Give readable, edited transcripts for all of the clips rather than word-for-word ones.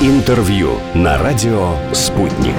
Интервью на радио «Спутник».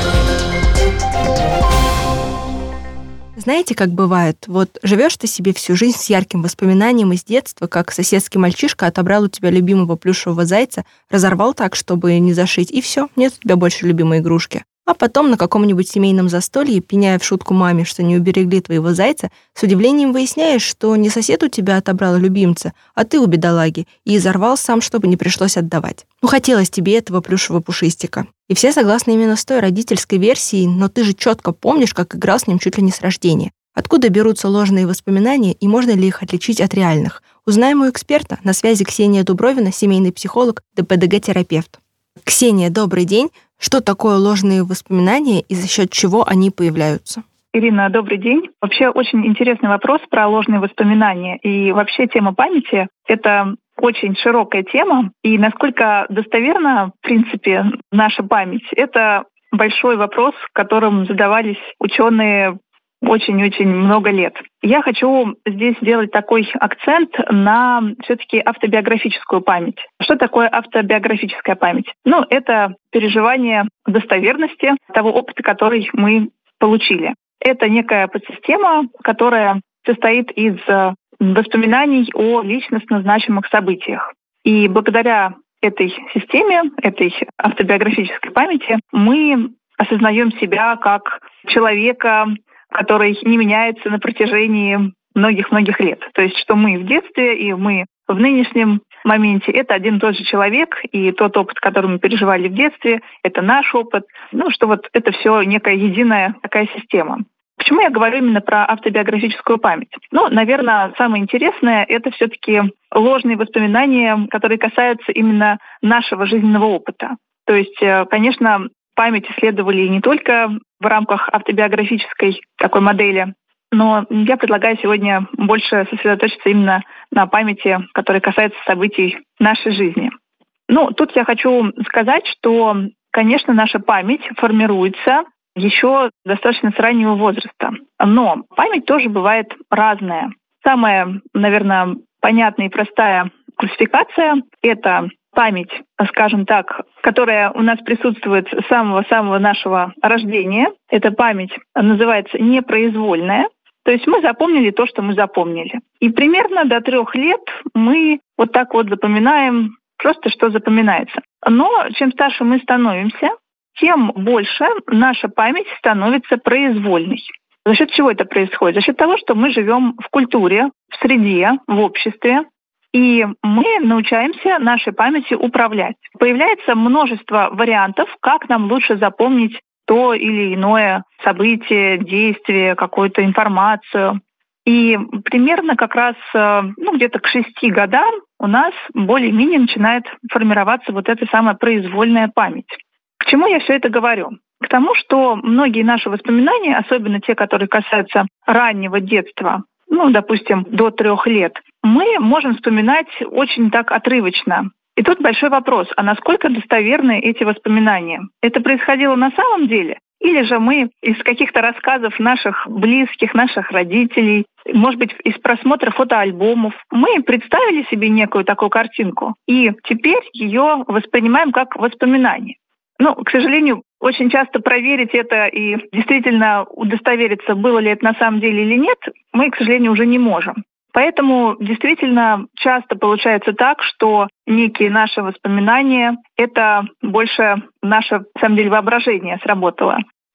Знаете, как бывает? Вот живешь ты себе всю жизнь с ярким воспоминанием из детства, как соседский мальчишка отобрал у тебя любимого плюшевого зайца, разорвал так, чтобы не зашить, и все, нет у тебя больше любимой игрушки. А потом на каком-нибудь семейном застолье, пеняя в шутку маме, что не уберегли твоего зайца, с удивлением выясняешь, что не сосед у тебя отобрал любимца, а ты у бедолаги, и изорвал сам, чтобы не пришлось отдавать. Хотелось тебе этого плюшевого пушистика. И все согласны именно с той родительской версией, но ты же четко помнишь, как играл с ним чуть ли не с рождения. Откуда берутся ложные воспоминания и можно ли их отличить от реальных? Узнаем у эксперта. На связи Ксения Дубровина, семейный психолог, ДПДГ-терапевт. Ксения, добрый день. Что такое ложные воспоминания и за счет чего они появляются? Ирина, добрый день. Вообще очень интересный вопрос про ложные воспоминания. И вообще тема памяти — это очень широкая тема. И насколько достоверна, в принципе, наша память, это большой вопрос, которым задавались ученые очень-очень много лет. Я хочу здесь сделать такой акцент на все-таки автобиографическую память. Что такое автобиографическая память? Это переживание достоверности того опыта, который мы получили. Это некая подсистема, которая состоит из воспоминаний о личностно значимых событиях. И благодаря этой системе, этой автобиографической памяти, мы осознаем себя как человека, который не меняется на протяжении многих-многих лет. То есть, что мы в детстве и мы в нынешнем моменте — это один и тот же человек, и тот опыт, который мы переживали в детстве, это наш опыт. Что вот это все некая единая такая система. Почему я говорю именно про автобиографическую память? Наверное, самое интересное — это все-таки ложные воспоминания, которые касаются именно нашего жизненного опыта. То есть, конечно, память исследовали не только в рамках автобиографической такой модели, но я предлагаю сегодня больше сосредоточиться именно на памяти, которая касается событий нашей жизни. Тут я хочу сказать, что, конечно, наша память формируется еще достаточно с раннего возраста. Но память тоже бывает разная. Самая, наверное, понятная и простая классификация — это память, скажем так, которая у нас присутствует с самого-самого нашего рождения. Эта память называется непроизвольная. То есть мы запомнили то, что мы запомнили. И примерно до 3 лет мы вот так вот запоминаем просто, что запоминается. Но чем старше мы становимся, тем больше наша память становится произвольной. За счет чего это происходит? За счет того, что мы живем в культуре, в среде, в обществе, и мы научаемся нашей памятью управлять. Появляется множество вариантов, как нам лучше запомнить то или иное событие, действие, какую-то информацию. И примерно как раз где-то к 6 годам у нас более-менее начинает формироваться вот эта самая произвольная память. К чему я все это говорю? К тому, что многие наши воспоминания, особенно те, которые касаются раннего детства, допустим, до 3 лет, мы можем вспоминать очень так отрывочно. И тут большой вопрос, а насколько достоверны эти воспоминания? Это происходило на самом деле? Или же мы из каких-то рассказов наших близких, наших родителей, может быть, из просмотра фотоальбомов, мы представили себе некую такую картинку, и теперь ее воспринимаем как воспоминание? К сожалению, очень часто проверить это и действительно удостовериться, было ли это на самом деле или нет, мы, к сожалению, уже не можем. Поэтому действительно часто получается так, что некие наши воспоминания — это больше наше, на самом деле, воображение сработало.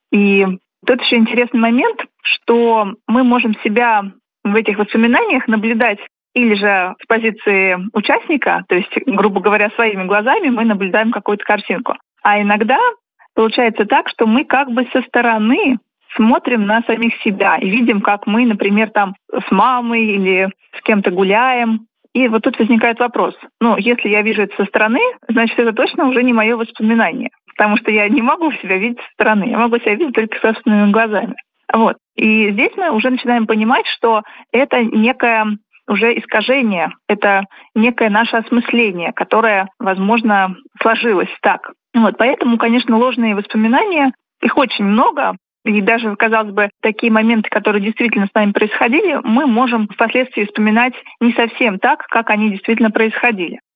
И тут еще интересный момент, что мы можем себя в этих воспоминаниях наблюдать или же с позиции участника, то есть, грубо говоря, своими глазами мы наблюдаем какую-то картинку. А иногда получается так, что мы как бы со стороны смотрим на самих себя и видим, как мы, например, там с мамой или с кем-то гуляем. И вот тут возникает вопрос. Если я вижу это со стороны, значит, это точно уже не мое воспоминание. Потому что я не могу себя видеть со стороны. Я могу себя видеть только собственными глазами. И здесь мы уже начинаем понимать, что это некое уже искажение, это некое наше осмысление, которое, возможно, сложилось так. Поэтому, конечно, ложные воспоминания, их очень много, и даже, казалось бы, такие моменты, которые действительно с нами происходили, мы можем впоследствии вспоминать не совсем так, как они действительно происходили.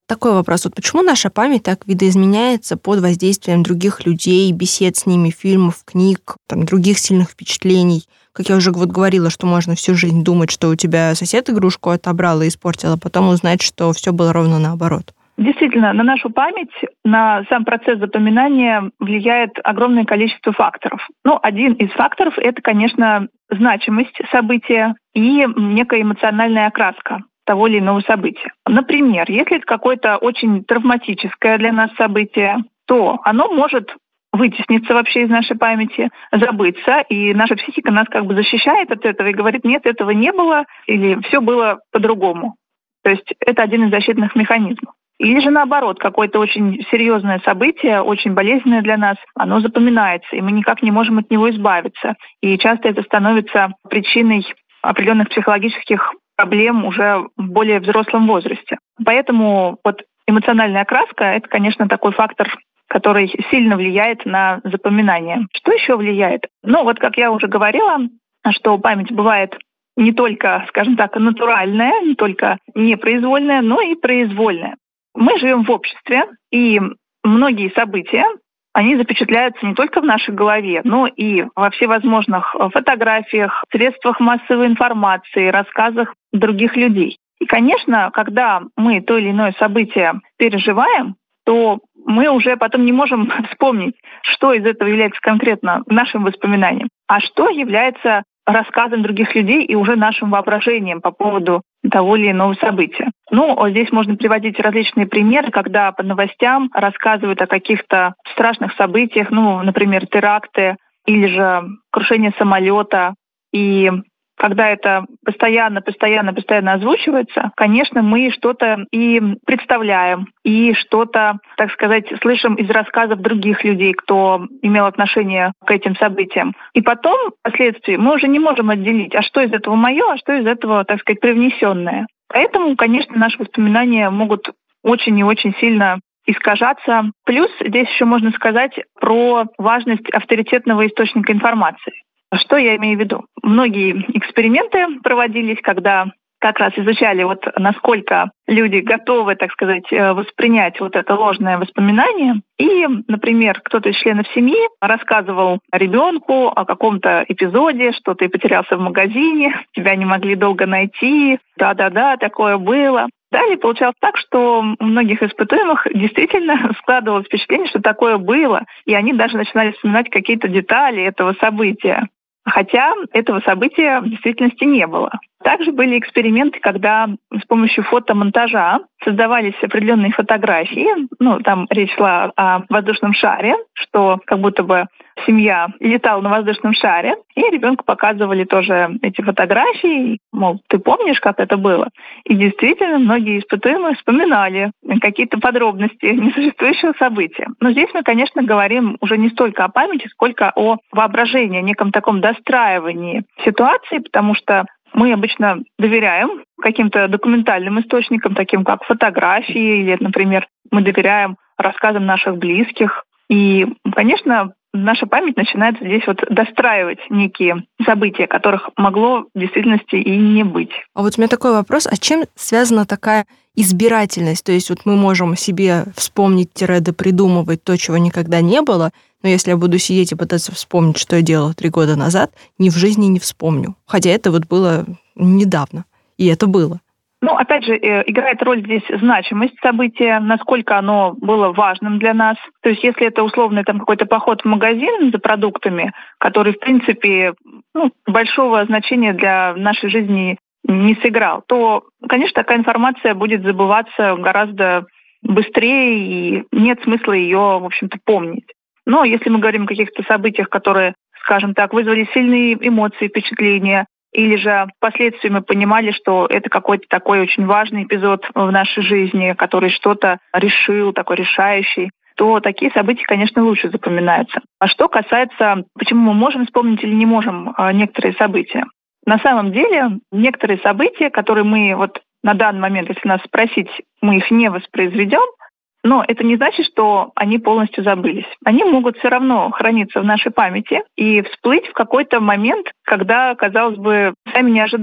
Такой вопрос. Вот почему наша память так видоизменяется под воздействием других людей, бесед с ними, фильмов, книг, других сильных впечатлений? Как я уже говорила, что можно всю жизнь думать, что у тебя сосед игрушку отобрал и испортил, а потом узнать, что все было ровно наоборот. Действительно, на нашу память, на сам процесс запоминания влияет огромное количество факторов. Один из факторов — это, конечно, значимость события и некая эмоциональная окраска того или иного события. Например, если это какое-то очень травматическое для нас событие, то оно может вытесниться вообще из нашей памяти, забыться, и наша психика нас защищает от этого и говорит: нет, этого не было, или все было по-другому. То есть это один из защитных механизмов. Или же наоборот, какое-то очень серьезное событие, очень болезненное для нас, оно запоминается, и мы никак не можем от него избавиться. И часто это становится причиной определенных психологических проблем уже в более взрослом возрасте. Поэтому эмоциональная окраска — это, конечно, такой фактор, который сильно влияет на запоминание. Что еще влияет? Как я уже говорила, что память бывает не только, скажем так, натуральная, не только непроизвольная, но и произвольная. Мы живем в обществе, и многие события, они запечатляются не только в нашей голове, но и во всевозможных фотографиях, средствах массовой информации, рассказах других людей. И, конечно, когда мы то или иное событие переживаем, то мы уже потом не можем вспомнить, что из этого является конкретно нашим воспоминанием, а что является рассказом других людей и уже нашим воображением по поводу того или иного события. Здесь можно приводить различные примеры, когда по новостям рассказывают о каких-то страшных событиях, например, теракты или же крушение самолета. И когда это постоянно озвучивается, конечно, мы что-то и представляем, и что-то, так сказать, слышим из рассказов других людей, кто имел отношение к этим событиям. И потом, впоследствии, мы уже не можем отделить, а что из этого мое, а что из этого, так сказать, привнесенное. Поэтому, конечно, наши воспоминания могут очень и очень сильно искажаться. Плюс здесь еще можно сказать про важность авторитетного источника информации. Что я имею в виду? Многие эксперименты проводились, когда как раз изучали, насколько люди готовы, так сказать, воспринять это ложное воспоминание. И, например, кто-то из членов семьи рассказывал ребенку о каком-то эпизоде, что ты потерялся в магазине, тебя не могли долго найти, да-да-да, такое было. Далее получалось так, что у многих испытуемых действительно складывалось впечатление, что такое было, и они даже начинали вспоминать какие-то детали этого события. Хотя этого события в действительности не было. Также были эксперименты, когда с помощью фотомонтажа создавались определенные фотографии. Там речь шла о воздушном шаре, что как будто бы семья летала на воздушном шаре, и ребенку показывали тоже эти фотографии, мол, ты помнишь, как это было? И действительно, многие испытуемые вспоминали какие-то подробности несуществующего события. Но здесь мы, конечно, говорим уже не столько о памяти, сколько о воображении, о неком таком достраивании ситуации, потому что мы обычно доверяем каким-то документальным источникам, таким как фотографии, или, например, мы доверяем рассказам наших близких. И, конечно, наша память начинает здесь достраивать некие события, которых могло в действительности и не быть. А у меня такой вопрос, а чем связана такая избирательность? То есть мы можем себе вспомнить, допридумывать то, чего никогда не было, но если я буду сидеть и пытаться вспомнить, что я делала 3 года назад, ни в жизни не вспомню. Хотя это было недавно, и это было. Опять же, играет роль здесь значимость события, насколько оно было важным для нас. То есть если это условный какой-то поход в магазин за продуктами, который, в принципе, большого значения для нашей жизни не сыграл, то, конечно, такая информация будет забываться гораздо быстрее, и нет смысла ее, в общем-то, помнить. Но если мы говорим о каких-то событиях, которые, скажем так, вызвали сильные эмоции, впечатления, или же впоследствии мы понимали, что это какой-то такой очень важный эпизод в нашей жизни, который что-то решил, такой решающий, то такие события, конечно, лучше запоминаются. А что касается, почему мы можем вспомнить или не можем некоторые события. На самом деле, некоторые события, которые мы на данный момент, если нас спросить, мы их не воспроизведем, но это не значит, что они полностью забылись. Они могут все равно храниться в нашей памяти и всплыть в какой-то момент, когда, казалось бы, сами не ожидаем.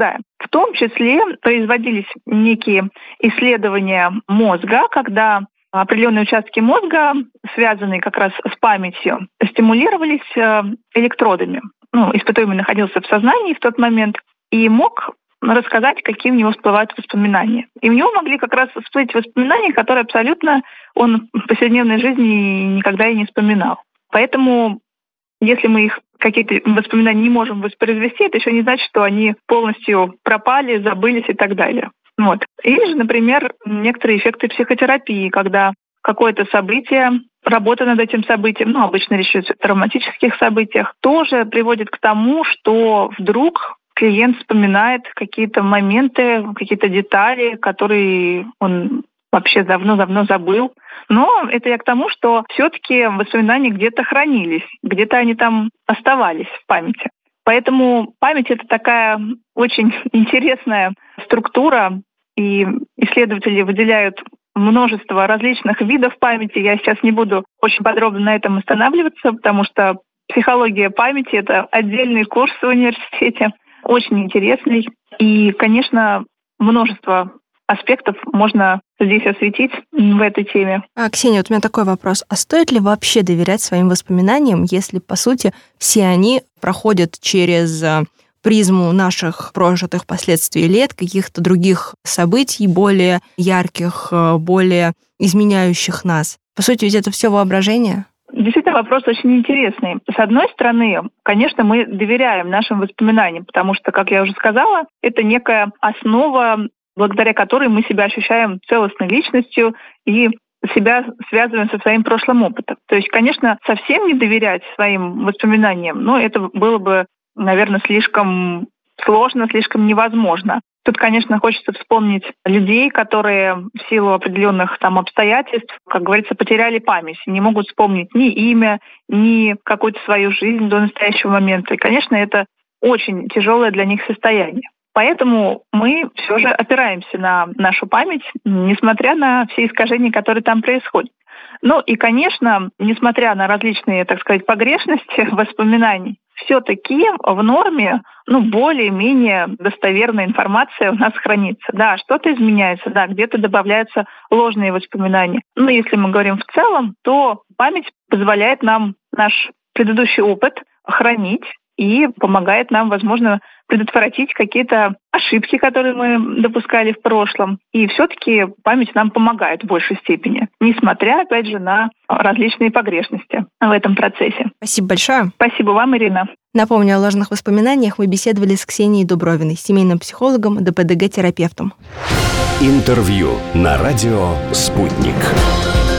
В том числе производились некие исследования мозга, когда определенные участки мозга, связанные как раз с памятью, стимулировались электродами. Испытуемый находился в сознании в тот момент и мог рассказать, какие у него всплывают воспоминания. И у него могли как раз всплыть воспоминания, которые абсолютно он в повседневной жизни никогда и не вспоминал. Поэтому, если мы их какие-то воспоминания не можем воспроизвести, это еще не значит, что они полностью пропали, забылись и так далее. Или же, например, некоторые эффекты психотерапии, когда какое-то событие, работа над этим событием, обычно речь идет о травматических событиях, тоже приводит к тому, что вдруг клиент вспоминает какие-то моменты, какие-то детали, которые он вообще давно-давно забыл. Но это я к тому, что все-таки воспоминания где-то хранились, где-то они там оставались в памяти. Поэтому память — это такая очень интересная структура, и исследователи выделяют множество различных видов памяти. Я сейчас не буду очень подробно на этом останавливаться, потому что психология памяти — это отдельный курс в университете, очень интересный. И, конечно, множество аспектов можно здесь осветить в этой теме. Ксения, у меня такой вопрос. А стоит ли вообще доверять своим воспоминаниям, если, по сути, все они проходят через призму наших прожитых последствий лет, каких-то других событий, более ярких, более изменяющих нас? По сути, ведь это все воображение? Действительно, вопрос очень интересный. С одной стороны, конечно, мы доверяем нашим воспоминаниям, потому что, как я уже сказала, это некая основа, благодаря которой мы себя ощущаем целостной личностью и себя связываем со своим прошлым опытом. То есть, конечно, совсем не доверять своим воспоминаниям, это было бы, наверное, слишком сложно, слишком невозможно. Тут, конечно, хочется вспомнить людей, которые в силу определенных обстоятельств, как говорится, потеряли память, не могут вспомнить ни имя, ни какую-то свою жизнь до настоящего момента. И, конечно, это очень тяжелое для них состояние. Поэтому мы все же опираемся на нашу память, несмотря на все искажения, которые там происходят. И, конечно, несмотря на различные, так сказать, погрешности воспоминаний, все-таки в норме, более-менее достоверная информация у нас хранится. Да, что-то изменяется, да, где-то добавляются ложные воспоминания. Но если мы говорим в целом, то память позволяет нам наш предыдущий опыт хранить и помогает нам, возможно, предотвратить какие-то ошибки, которые мы допускали в прошлом. И все-таки память нам помогает в большей степени, несмотря, опять же, на различные погрешности в этом процессе. Спасибо большое. Спасибо вам, Ирина. Напомню, о ложных воспоминаниях мы беседовали с Ксенией Дубровиной, семейным психологом, ДПДГ-терапевтом. Интервью на радио «Спутник».